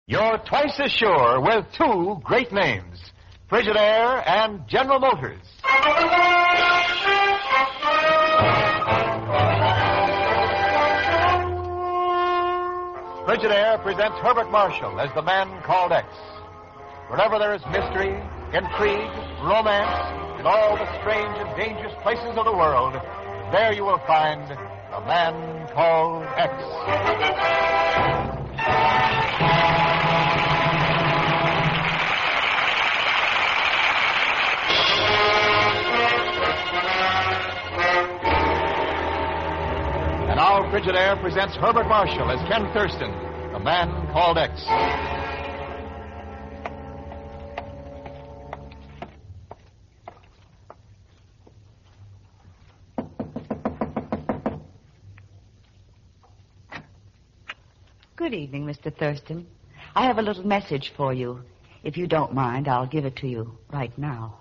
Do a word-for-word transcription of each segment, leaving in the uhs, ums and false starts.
You're twice as sure with two great names, Frigidaire and General Motors. Frigidaire presents Herbert Marshall as the man called X. Wherever there is mystery, intrigue, romance, in all the strange and dangerous places of the world, there you will find the man called X. And now Frigidaire presents Herbert Marshall as Ken Thurston, the man called X. Good evening, Mister Thurston. I have a little message for you. If you don't mind, I'll give it to you right now.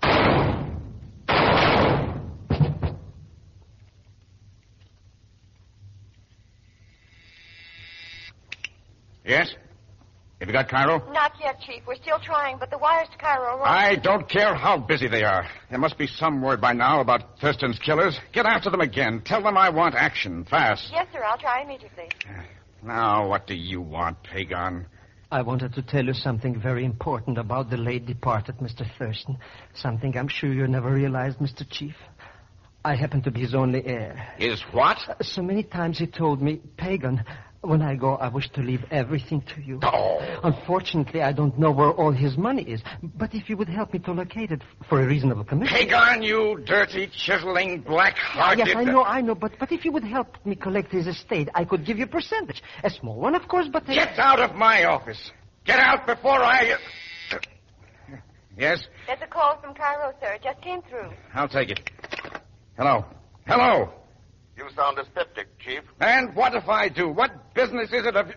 Yes? Have you got Cairo? Not yet, Chief. We're still trying, but the wires to Cairo are... I don't care how busy they are. There must be some word by now about Thurston's killers. Get after them again. Tell them I want action, fast. Yes, sir. I'll try immediately. Now, what do you want, Pagon? I wanted to tell you something very important about the late departed Mister Thurston. Something I'm sure you never realized, Mister Chief. I happen to be his only heir. Is what? Uh, so many times he told me, Pagan, when I go, I wish to leave everything to you. Oh. Unfortunately, I don't know where all his money is. But if you would help me to locate it for a reasonable commission... Pagan, you dirty, chiseling, black-hearted... Yes, I know, I know. But, but if you would help me collect his estate, I could give you a percentage. A small one, of course, but... A... Get out of my office. Get out before I... Yes? There's a call from Cairo, sir. It just came through. I'll take it. Hello. Hello. You sound dyspeptic, Chief. And what if I do? What business is it of...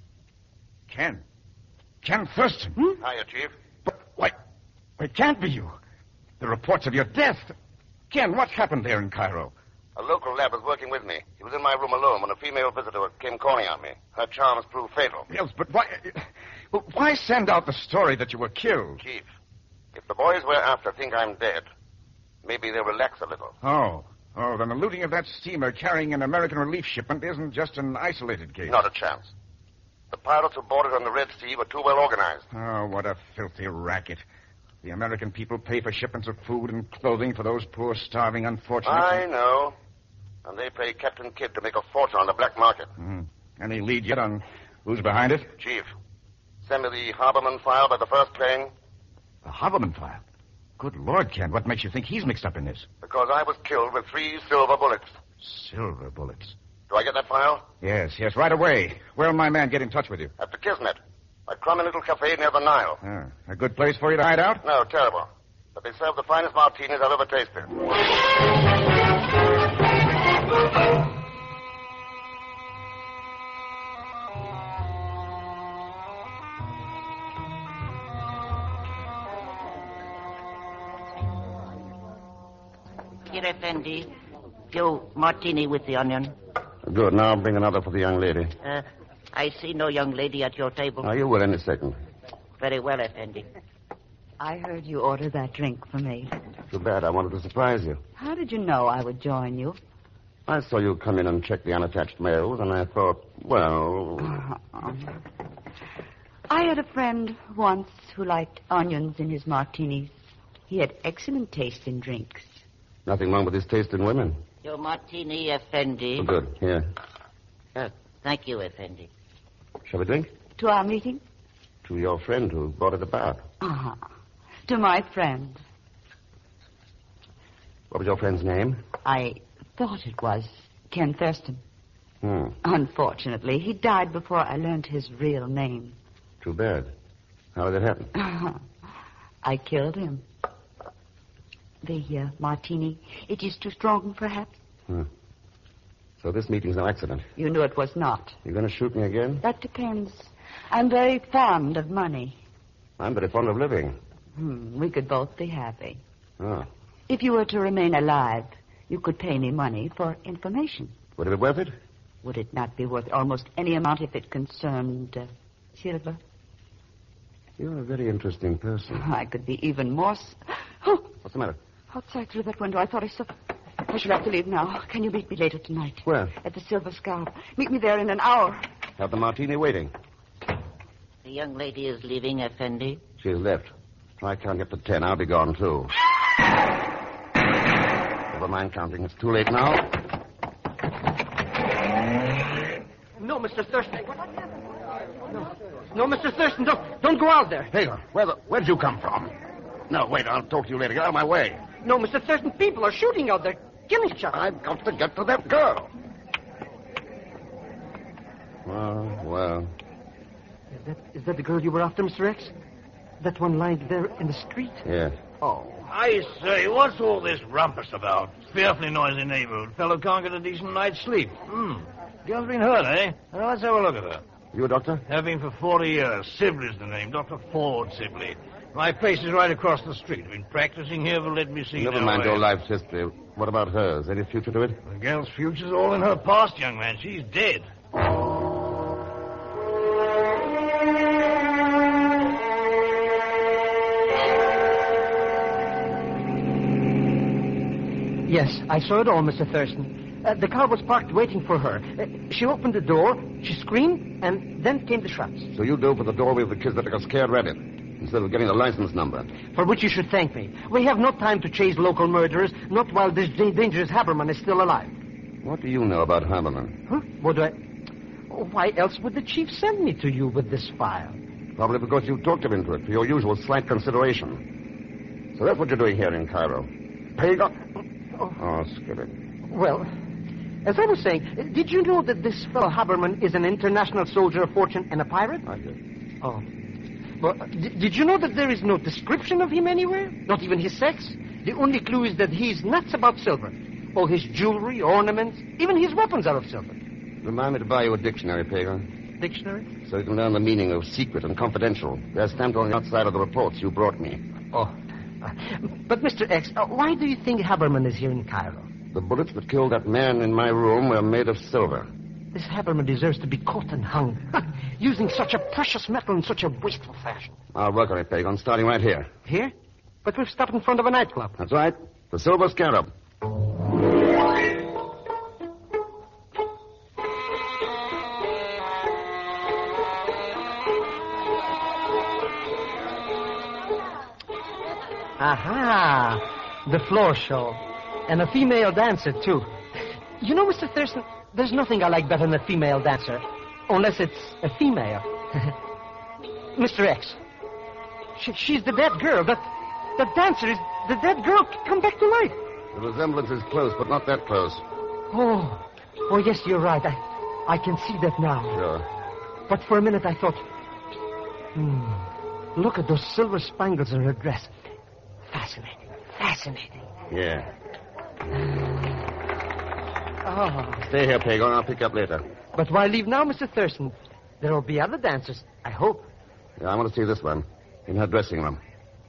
Ken. Ken Thurston. Hmm? Hiya, Chief. But, why, it can't be you. The reports of your death. Ken, what happened there in Cairo? A local lab was working with me. He was in my room alone when a female visitor came calling on me. Her charms proved fatal. Yes, but why... Why send out the story that you were killed? Chief, if the boys we're after think I'm dead, maybe they'll relax a little. Oh. Oh, then the looting of that steamer carrying an American relief shipment isn't just an isolated case. Not a chance. The pirates who boarded on the Red Sea were too well organized. Oh, what a filthy racket. The American people pay for shipments of food and clothing for those poor, starving unfortunates. I know. And they pay Captain Kidd to make a fortune on the black market. Mm-hmm. Any lead yet on who's behind it? Chief, send me the Harborman file by the first plane. The Harborman file? Good Lord, Ken, what makes you think he's mixed up in this? Because I was killed with three silver bullets. Silver bullets? Do I get that file? Yes, yes, right away. Where'll my man get in touch with you? At the Kismet. A crummy little cafe near the Nile. Ah, a good place for you to hide out? No, terrible. But they serve the finest martinis I've ever tasted. Here, Effendi. Joe, martini with the onion. Good. Now bring another for the young lady. Uh, I see no young lady at your table. Now, you will any second. Very well, Effendi. I heard you order that drink for me. Too bad. I wanted to surprise you. How did you know I would join you? I saw you come in and check the unattached mails, and I thought, well... Uh-huh. I had a friend once who liked onions in his martinis. He had excellent taste in drinks. Nothing wrong with his taste in women. Your martini, Effendi. Oh, good. Here. Uh, thank you, Effendi. Shall we drink? To our meeting? To your friend who brought it about. Uh-huh. To my friend. What was your friend's name? I thought it was Ken Thurston. Hmm. Unfortunately, he died before I learned his real name. Too bad. How did it happen? Uh-huh. I killed him. The uh, martini, it is too strong, perhaps? Hmm. So this meeting's no accident. You knew it was not. You going to shoot me again? That depends. I'm very fond of money. I'm very fond of living. Hmm, we could both be happy. Oh. If you were to remain alive, you could pay me money for information. Would it be worth it? Would it not be worth almost any amount if it concerned uh, silver? You're a very interesting person. I could be even more... s- Oh, What's the matter? outside through that window. I thought I saw... I shall have to leave now. Can you meet me later tonight? Where? At the Silver Scarab. Meet me there in an hour. Have the martini waiting. The young lady is leaving, Effendi. She's left. Try counting up to ten. I'll be gone, too. Never mind counting. It's too late now. No, Mister Thurston. No, no, Mister Thurston, don't, don't go out there. Hagar, where the, where'd you come from? No, wait, I'll talk to you later. Get out of my way. No, Mister Thurston, people are shooting out there, killing each other. I've got to get to that girl. Well, well. Is that, is that the girl you were after, Mister X? That one lying there in the street? Yeah. Oh. I say, what's all this rumpus about? Fearfully noisy neighborhood. Fellow can't get a decent night's sleep. Hmm. Girl's been hurt, eh? Well, let's have a look at her. You a doctor? Have been for forty years. Sibley's the name. Doctor Ford Sibley. My place is right across the street. Been practicing here, but let me see. Never now, mind eh? your life's history. What about hers? Any future to it? The girl's future's all in her past, young man. She's dead. Yes, I saw it all, Mister Thurston. Uh, the car was parked waiting for her. Uh, she opened the door, she screamed, and then came the shots. So you dove for the doorway of the kids that got scared rabbit, instead of getting the license number. For which you should thank me. We have no time to chase local murderers, not while this da- dangerous Haberman is still alive. What do you know about Haberman? Huh? What do I... Oh, why else would the chief send me to you with this file? Probably because you talked him into it for your usual slight consideration. So that's what you're doing here in Cairo. Pagan? Oh, Oh, skip it. well, as I was saying, did you know that this fellow Haberman is an international soldier of fortune and a pirate? I did. Oh. Well, d- did you know that there is no description of him anywhere? Not even his sex? The only clue is that he's nuts about silver. All his jewelry, ornaments, even his weapons are of silver. Remind me to buy you a dictionary, Pagan, Dictionary? so you can learn the meaning of secret and confidential. They're stamped on the outside of the reports you brought me. Oh. But, Mister X, uh, why do you think Haberman is here in Cairo? The bullets that killed that man in my room were made of silver. This Haberman deserves to be caught and hung. Using such a precious metal in such a wasteful fashion. I'll work on it, Pagan, starting right here. Here? But we've stopped in front of a nightclub. That's right. The Silver Scarab. Aha! The floor show. And a female dancer, too. You know, Mister Thurston, there's nothing I like better than a female dancer. Unless it's a female. Mister X. She, she's the dead girl. That, that dancer is the dead girl come back to life. The resemblance is close, but not that close. Oh. Oh, yes, you're right. I, I can see that now. Sure. But for a minute I thought... Hmm. Look at those silver spangles in her dress. Fascinating. Fascinating. Yeah. Oh. Stay here, Pagan. I'll pick you up later. But why leave now, Mister Thurston? There will be other dancers, I hope. Yeah, I want to see this one in her dressing room.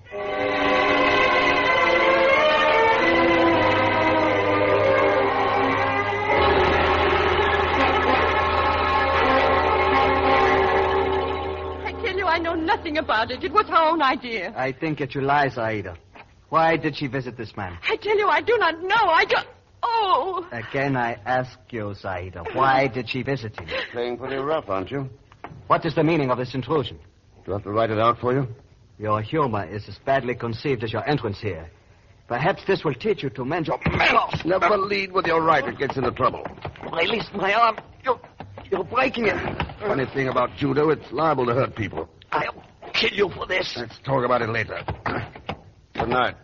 I tell you, I know nothing about it. It was her own idea. I think that you lie, Zaida. Why did she visit this man? I tell you, I do not know. I don't... Oh! Again, I ask you, Zaida, why did she visit him? Playing pretty rough, aren't you? What is the meaning of this intrusion? Do I have to write it out for you? Your humor is as badly conceived as your entrance here. Perhaps this will teach you to mend your manners. Never lead with your right. It gets into trouble. Release my arm. You're, you're breaking it. Funny thing about judo, it's liable to hurt people. I'll kill you for this. Let's talk about it later. Good night.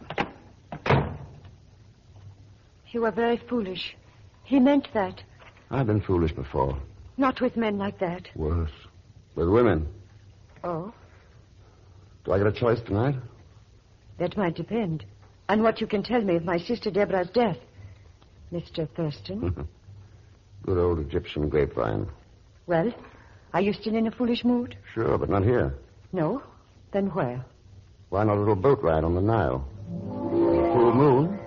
You were very foolish. He meant that. I've been foolish before. Not with men like that. Worse. With women. Oh? Do I get a choice tonight? That might depend on what you can tell me of my sister Deborah's death. Mister Thurston. Good old Egyptian grapevine. Well, are you still in a foolish mood? Sure, but not here. No? Then where? Why not a little boat ride on the Nile? Full moon?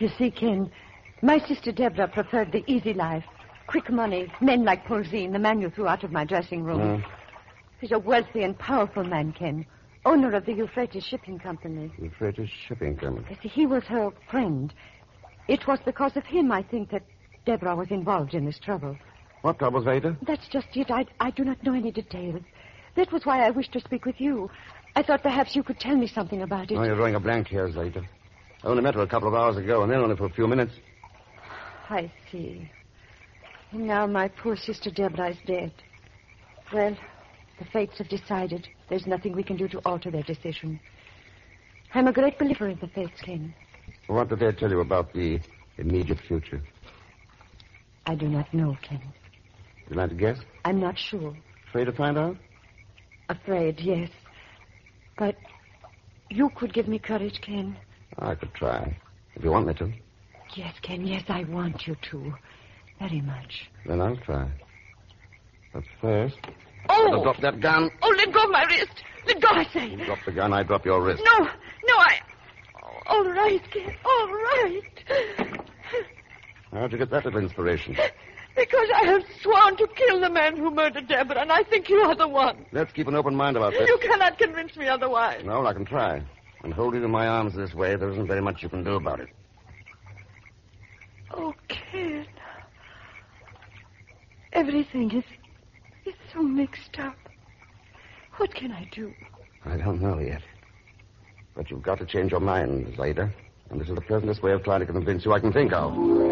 You see, Ken, my sister Deborah preferred the easy life. Quick money, men like Polzine, the man you threw out of my dressing room. Mm. He's a wealthy and powerful man, Ken. Owner of the Euphrates Shipping Company. Euphrates Shipping Company. You see, he was her friend. It was because of him, I think, that Deborah was involved in this trouble. What trouble, Zeta? That's just it. I, I do not know any details. That was why I wished to speak with you. I thought perhaps you could tell me something about it. Oh, you're drawing a blank here, Zeta. I only met her a couple of hours ago, and then only for a few minutes. I see. And now my poor sister Deborah is dead. Well, the fates have decided. There's nothing we can do to alter their decision. I'm a great believer in the fates, Ken. What did they tell you about the immediate future? I do not know, Ken. Would you like to guess? I'm not sure. Afraid to find out? Afraid, yes. But you could give me courage, Ken. I could try, if you want me to. Yes, Ken, yes, I want you to. Very much. Then I'll try. But first... Oh! Better drop that gun. Oh, let go of my wrist. Let go, I say. You drop the gun, I drop your wrist. No, no, I... Oh, all right, Ken, all right. How'd you get that little inspiration? Because I have sworn to kill the man who murdered Deborah, and I think you are the one. Let's keep an open mind about this. You cannot convince me otherwise. No, I can try. And hold you in my arms this way, there isn't very much you can do about it. Oh, Ken. Everything is... is so mixed up. What can I do? I don't know yet. But you've got to change your mind, Zeta. And this is the pleasantest way of trying to convince you I can think of.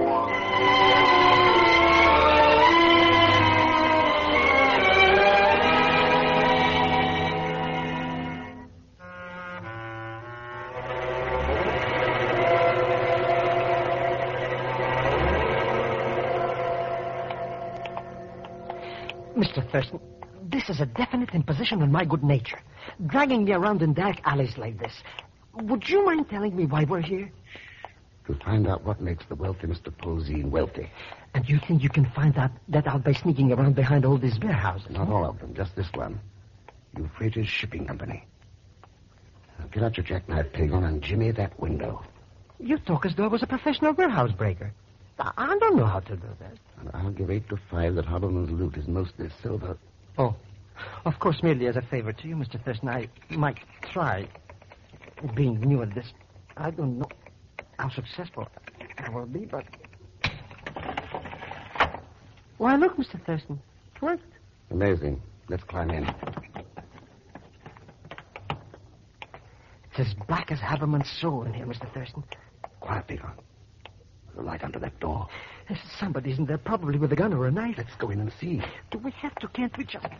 Mister Thurston, this is a definite imposition on my good nature. Dragging me around in dark alleys like this. Would you mind telling me why we're here? To find out what makes the wealthy Mister Polzine wealthy. And you think you can find out that out by sneaking around behind all these warehouses? Not all of them, just this one. Euphrates Shipping Company. Now get out your jackknife, Pagon, and jimmy that window. You talk as though I was a professional warehouse breaker. I, I don't know how to do that. And I'll give eight to five that Hobbleman's loot is mostly silver. Oh, of course, merely as a favor to you, Mister Thurston, I might try. Being new at this, I don't know how successful I will be, but... Why, look, Mister Thurston. It worked. Amazing. Let's climb in. It's as black as Haberman's soul in here, Mister Thurston. Quiet, Pagon. There's a light under that door. There's somebody's in there, probably with a gun or a knife. Let's go in and see. Do we have to? Can't we just...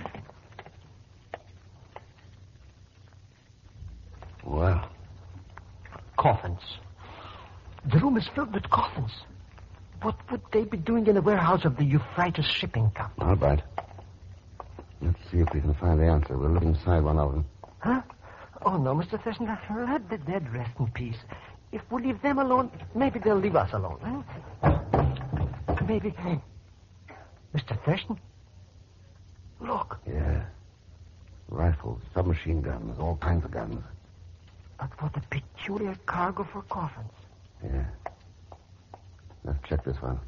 Well. Coffins. The room is filled with coffins. What would they be doing in the warehouse of the Euphrates Shipping Company? All right. Let's see if we can find the answer. We'll look inside one of them. Huh? Oh, no, Mister Thurston. Let the dead rest in peace. If we leave them alone, maybe they'll leave us alone. Huh? Maybe... Mister Thurston? Look. Yeah. Rifles, submachine guns, all kinds of guns. But what a peculiar cargo for coffins. Yeah. Let's check this one.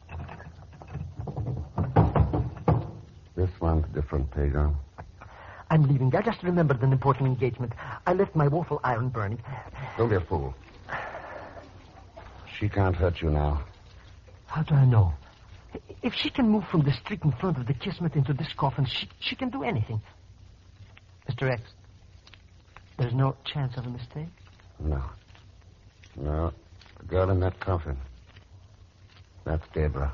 This one's different, Pagon. I'm leaving. I just remembered an important engagement. I left my waffle iron burning. Don't be a fool. She can't hurt you now. How do I know? If she can move from the street in front of the Kismet into this coffin, she, she can do anything. Mister X, there's no chance of a mistake? No. No. The girl in that coffin. That's Deborah.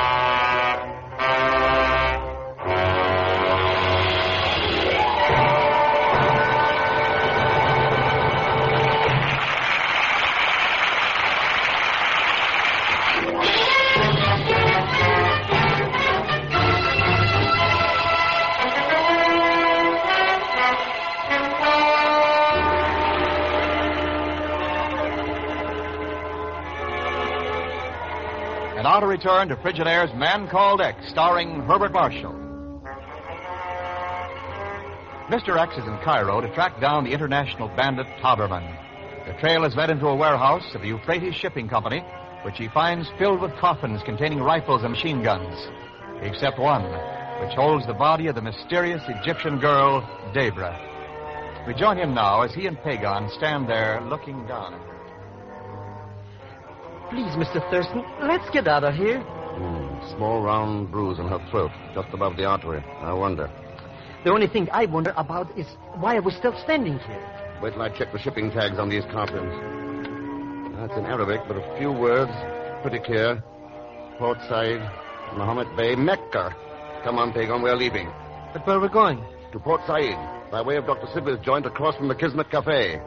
And now to return to Frigidaire's Man Called X, starring Herbert Marshall. Mister X is in Cairo to track down the international bandit Haberman. The trail is led into a warehouse of the Euphrates Shipping Company, which he finds filled with coffins containing rifles and machine guns, except one, which holds the body of the mysterious Egyptian girl, Debra. We join him now as he and Pagon stand there looking down. Please, Mister Thurston, let's get out of here. Mm, small round bruise on her throat, just above the artery. I wonder. The only thing I wonder about is why are we still standing here? Wait till I check the shipping tags on these coffins. That's in Arabic, but a few words. Pretty clear. Port Said, Mohammed Bay, Mecca. Come on, Pagon, we're leaving. But where are we going? To Port Said, by way of Doctor Sibley's joint across from the Kismet Cafe.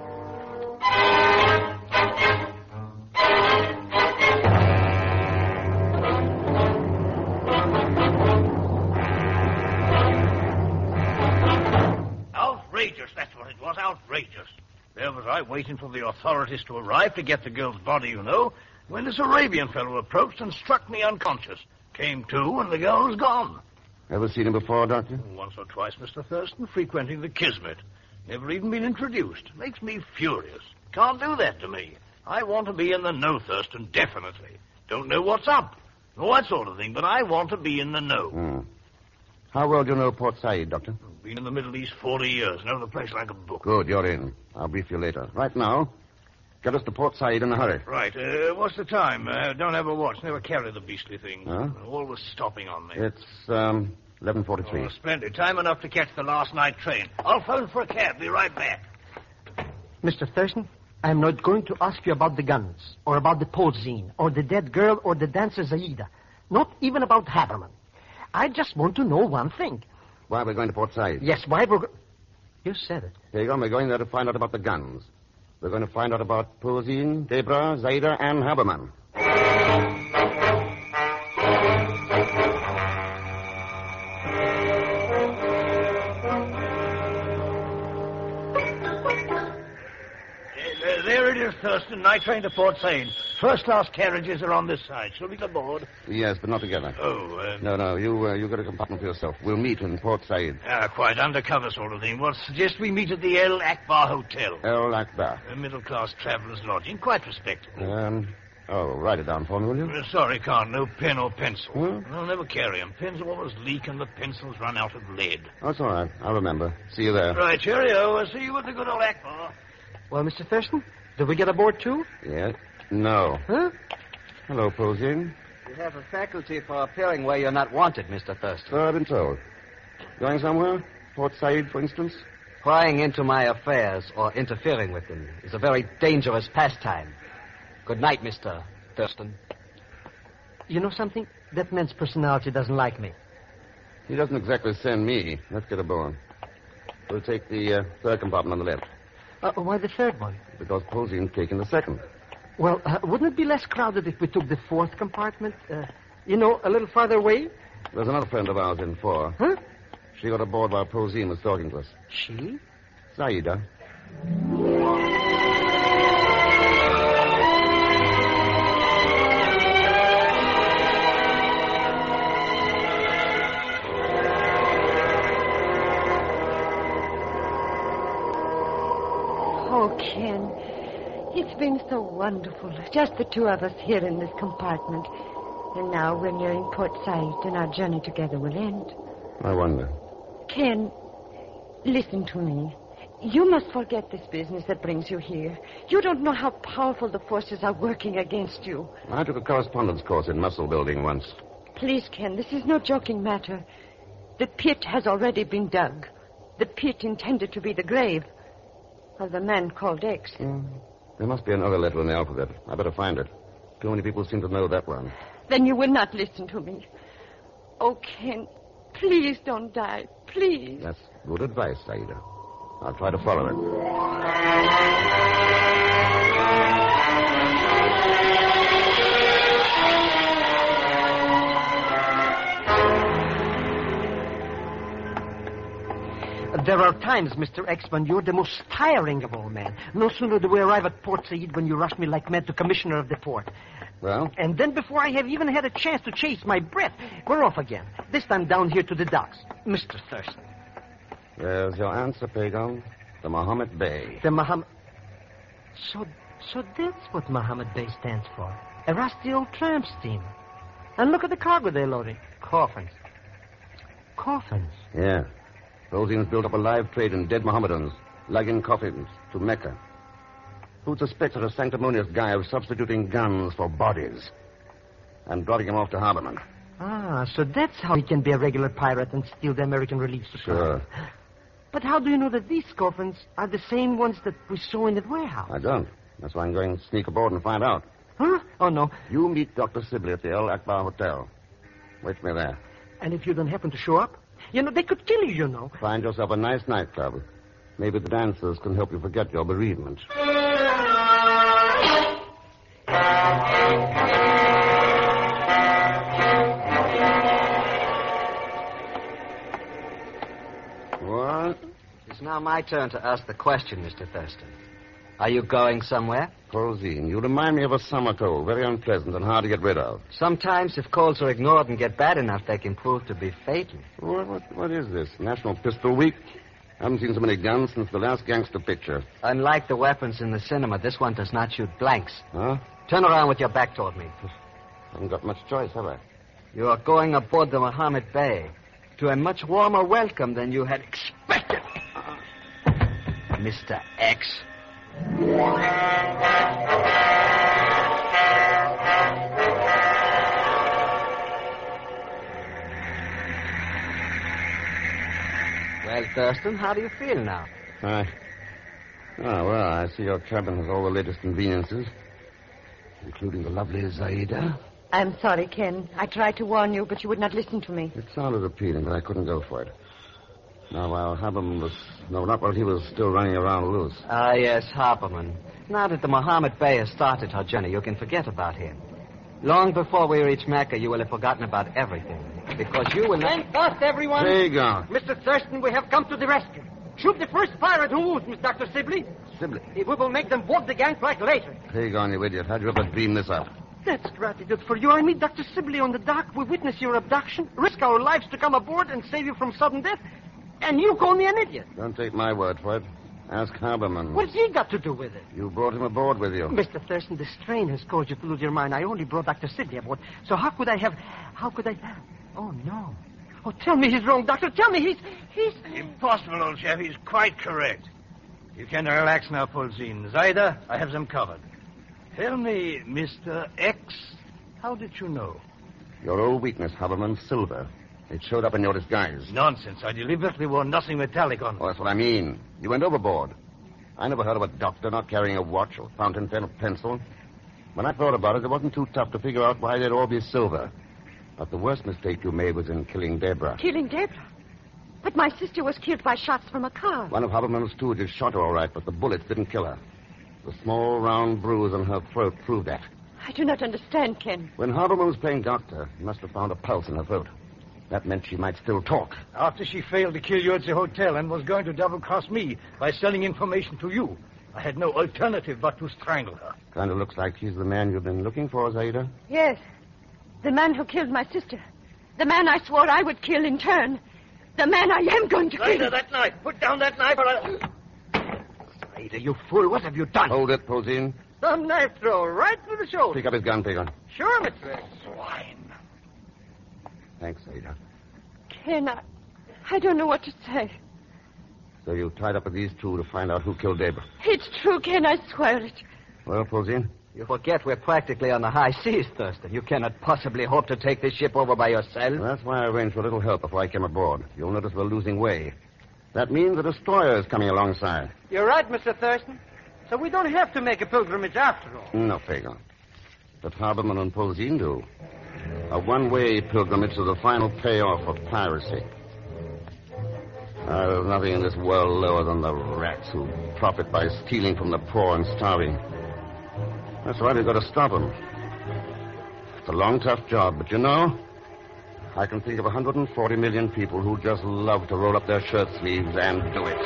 Outrageous, that's what it was, outrageous. There was I waiting for the authorities to arrive to get the girl's body, you know, when this Arabian fellow approached and struck me unconscious. Came to, and the girl was gone. Ever seen him before, Doctor? Once or twice, Mister Thurston, frequenting the Kismet. Never even been introduced. Makes me furious. Can't do that to me. I want to be in the know, Thurston, definitely. Don't know what's up. All that sort of thing, but I want to be in the know. Hmm. How well do you know Port Said, Doctor? Been in the Middle East forty years. Know the place like a book. Good, you're in. I'll brief you later. Right now, get us to Port Said in a hurry. Right. Uh, what's the time? Uh, don't have a watch. Never carry the beastly thing. Huh? Always stopping on me. It's, um, eleven forty-three. Oh, splendid. Time enough to catch the last night train. I'll phone for a cab. Be right back. Mister Thurston, I'm not going to ask you about the guns, or about the Polzine, or the dead girl, or the dancer Zaida. Not even about Haberman. I just want to know one thing. Why we're going to Port Said? Yes, why we're... Go- you said it. Pagon, we're going there to find out about the guns. We're going to find out about Polzine, Debra, Zaida, and Haberman. Uh, there it is, Thurston. Night train to Port Said. First-class carriages are on this side. Shall we get aboard? Yes, but not together. Oh, uh... No, no, you uh, you got a compartment for yourself. We'll meet in Port Said. Ah, quite undercover sort of thing. Well, suggest we meet at the El Akbar Hotel. El Akbar. A middle-class traveller's lodging. Quite respectable. Um, oh, write it down for me, will you? Uh, sorry, can't. No pen or pencil. Hmm? I'll never carry them. Pens always leak and the pencils run out of lead. That's all right. I'll remember. See you there. Right, cheerio. I'll see you at the good old Akbar. Well, Mister Thurston, did we get aboard, too? Yes. No. Huh? Hello, Polzine. You have a faculty for appearing where you're not wanted, Mister Thurston. So I've been told. Going somewhere? Port Said, for instance? Prying into my affairs or interfering with them is a very dangerous pastime. Good night, Mister Thurston. You know something? That man's personality doesn't like me. He doesn't exactly send me. Let's get aboard. We'll take the uh, third compartment on the left. Uh, why the third one? Because Polzine's taking the second. Well, uh, wouldn't it be less crowded if we took the fourth compartment? Uh, you know, a little farther away? There's another friend of ours in four. Huh? She got aboard while Polzine was talking to us. She? Zaida. Oh, Ken, it's been so wonderful. Just the two of us here in this compartment. And now we're nearing Port Said, and our journey together will end. I wonder. Ken, listen to me. You must forget this business that brings you here. You don't know how powerful the forces are working against you. I took a correspondence course in muscle building once. Please, Ken, this is no joking matter. The pit has already been dug. The pit intended to be the grave of the man called X. Mm. There must be another letter in the alphabet. I better find it. Too many people seem to know that one. Then you will not listen to me. Oh, Ken, please don't die. Please. That's good advice, Zaida. I'll try to follow it. There are times, Mister X, when you're the most tiring of all men. No sooner do we arrive at Port Said when you rush me like mad to commissioner of the port. Well? And then before I have even had a chance to chase my breath, we're off again. This time down here to the docks. Mister Thurston. There's your answer, Pagon. The Mohammed Bay. The Mohammed... So, so that's what Mohammed Bay stands for. A rusty old tramp steamer. And look at the cargo they're loading. Coffins. Coffins. Yeah. Rosine's built up a live trade in dead Mohammedans, lugging coffins to Mecca. Who'd suspect such a sanctimonious guy of substituting guns for bodies and dropping him off to Harborman? Ah, so that's how he can be a regular pirate and steal the American Relief Supply. Sure. But how do you know that these coffins are the same ones that we saw in that warehouse? I don't. That's why I'm going to sneak aboard and find out. Huh? Oh, no. You meet Doctor Sibley at the El Akbar Hotel. Wait for me there. And if you don't happen to show up? You know, they could kill you, you know. Find yourself a nice nightclub. Maybe the dancers can help you forget your bereavement. What? It's now my turn to ask the question, Mister Thurston. Are you going somewhere? Rosine, you remind me of a summer cold, very unpleasant and hard to get rid of. Sometimes, if colds are ignored and get bad enough, they can prove to be fatal. What, what, what is this? National Pistol Week? I haven't seen so many guns since the last gangster picture. Unlike the weapons in the cinema, this one does not shoot blanks. Huh? Turn around with your back toward me. I haven't got much choice, have I? You are going aboard the Mohammed Bay to a much warmer welcome than you had expected. Mister X. Well, Thurston, how do you feel now? I... Oh, well, I see your cabin has all the latest conveniences, including the lovely Zaida. I'm sorry, Ken. I tried to warn you, but you would not listen to me. It sounded appealing, but I couldn't go for it. Now, while Haberman was... No, not while he was still running around loose. Ah, yes, Harperman. Now that the Mohammed Bay has started her journey, you can forget about him. Long before we reach Mecca, you will have forgotten about everything. Because you will not... Stand fast, everyone. There you go. Mister Thurston, we have come to the rescue. Shoot the first pirate who moves, Miss Doctor Sibley. Sibley? We will make them board the gangplank later. There you go, you idiot. How'd you ever dream this up? That's gratitude for you. I meet Doctor Sibley on the dock. We witness your abduction, risk our lives to come aboard and save you from sudden death. And you call me an idiot. Don't take my word for it. Ask Haberman. What's he got to do with it? You brought him aboard with you. Mister Thurston, the strain has caused you to lose your mind. I only brought Doctor Sibley aboard. So how could I have... How could I... Oh, no. Oh, tell me he's wrong, Doctor. Tell me he's... He's... Impossible, old chap. He's quite correct. You can relax now, Polzine. Zaida, I have them covered. Tell me, Mister X, how did you know? Your old weakness, Haberman, silver. It showed up in your disguise. Nonsense. I deliberately wore nothing metallic on. Oh, that's what I mean. You went overboard. I never heard of a doctor not carrying a watch or fountain pen or pencil. When I thought about it, it wasn't too tough to figure out why they'd all be silver. But the worst mistake you made was in killing Deborah. Killing Deborah? But my sister was killed by shots from a car. One of Haberman's stooges shot her all right, but the bullets didn't kill her. The small, round bruise on her throat proved that. I do not understand, Ken. When Haberman was playing doctor, he must have found a pulse in her throat. That meant she might still talk. After she failed to kill you at the hotel and was going to double-cross me by selling information to you, I had no alternative but to strangle her. Kind of looks like he's the man you've been looking for, Zaida. Yes. The man who killed my sister. The man I swore I would kill in turn. The man I am going to Zaida, kill. that knife. Put down that knife or I'll... Zaida, you fool. What have you done? Hold it, Posine. Some knife throw right through the shoulder. Pick up his gun, Pagan. Sure, Mister X. Swine. Thanks, Zaida. Ken, I, I don't know what to say. So you tied up with these two to find out who killed Deborah. It's true, Ken. I swear it. Well, Posine? You forget we're practically on the high seas, Thurston. You cannot possibly hope to take this ship over by yourself. Well, that's why I arranged for a little help before I came aboard. You'll notice we're losing way. That means a destroyer is coming alongside. You're right, Mister Thurston. So we don't have to make a pilgrimage after all. No, Pagan. But Haberman and Posine do. A one-way pilgrimage to the final payoff of piracy. Uh, there's nothing in this world lower than the rats who profit by stealing from the poor and starving. That's right, we've got to stop them. It's a long, tough job, but you know, I can think of one hundred forty million people who just love to roll up their shirt sleeves and do it.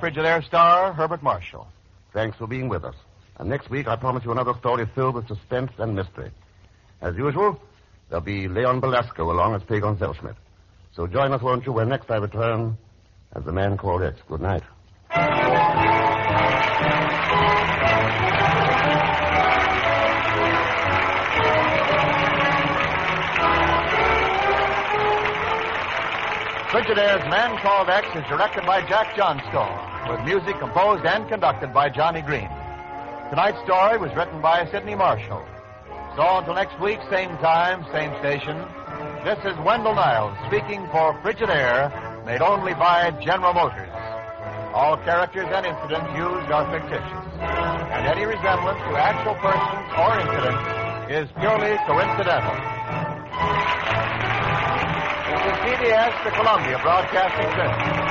Frigidaire star, Herbert Marshall. Thanks for being with us. And next week, I promise you another story filled with suspense and mystery. As usual, there'll be Leon Belasco along as Pagon Zellschmidt. So join us, won't you, when next I return as The Man Called X. Good night. Frigidaire's Man Called X is directed by Jack Johnstone, with music composed and conducted by Johnny Green. Tonight's story was written by Sidney Marshall. So until next week, same time, same station, this is Wendell Niles speaking for Frigidaire, made only by General Motors. All characters and incidents used are fictitious, and any resemblance to actual persons or incidents is purely coincidental. This is C B S, the Columbia Broadcasting System.